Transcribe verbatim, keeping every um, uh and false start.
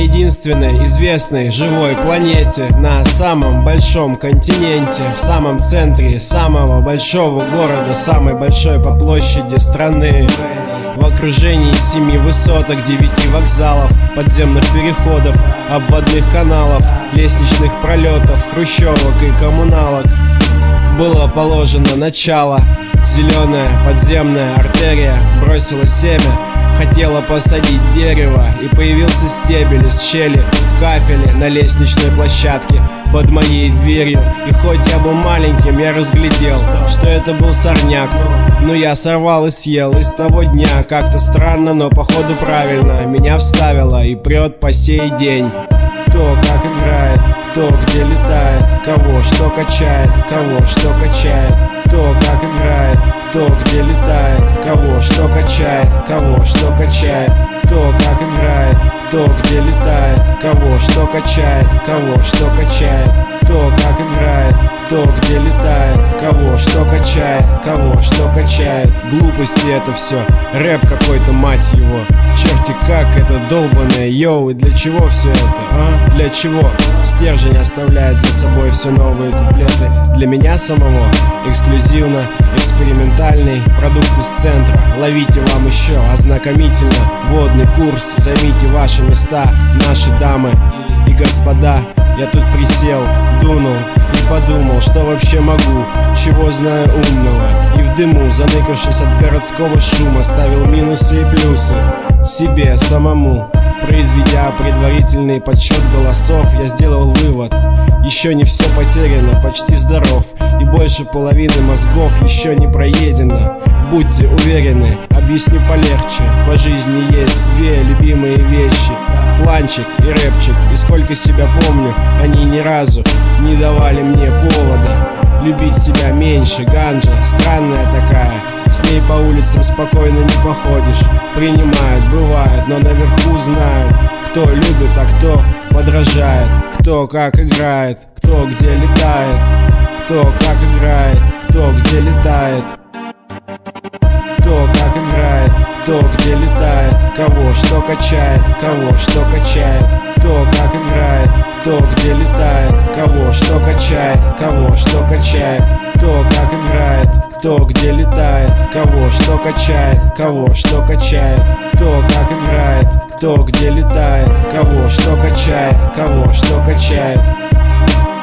единственной известной живой планете, на самом большом континенте, в самом центре самого большого города, самой большой по площади страны. В окружении семи высоток, девяти вокзалов, подземных переходов, обводных каналов, лестничных пролетов, хрущевок и коммуналок было положено начало. Зеленая подземная артерия бросила семя, хотела посадить дерево, и появился стебель из щели в кафеле на лестничной площадке под моей дверью. И хоть я был маленьким, я разглядел, что это был сорняк, но я сорвал и съел. И с того дня как-то странно, но походу правильно меня вставило и прет по сей день. Кто как играет, кто где летает, кого что качает, кого что качает. Кто как играет, кто где летает, кого что качает, кого что качает. Кто как играет, кто где летает, кого что качает, кого что качает. Кто как играет, кто где летает, кого что качает, кого что качает. Глупости это все, рэп какой-то, мать его. Черти как это долбаное, йоу, и для чего все это, а? Для чего? Стержень оставляет за собой все новые куплеты. Для меня самого эксклюзивно, экспериментальный продукт из центра. Ловите вам еще ознакомительно водный курс. Займите ваши места, наши дамы и господа. Я тут присел, дунул и подумал, что вообще могу, чего знаю умного. И в дыму, заныкавшись от городского шума, ставил минусы и плюсы себе самому. Произведя предварительный подсчет голосов, я сделал вывод: еще не все потеряно, почти здоров, и больше половины мозгов еще не проедено. Будьте уверены, объясню полегче. По жизни есть две любимые вещи: планчик и рэпчик. И сколько себя помню, они ни разу не давали мне повода любить себя меньше. Ганджа странная такая, с ней по улицам спокойно не походишь. Принимают, бывает, но наверху знают, кто любит, а кто подражает. Кто как играет, кто где летает. Кто как играет, кто где летает. Кто как играет, кто где летает, кого что качает, кого что качает. Кто как играет, кто где летает, кого что качает, кого что качает. Кто как играет, кто где летает, кого что качает, кого что качает. Кто как играет, кто где летает, кого что качает, кого что качает.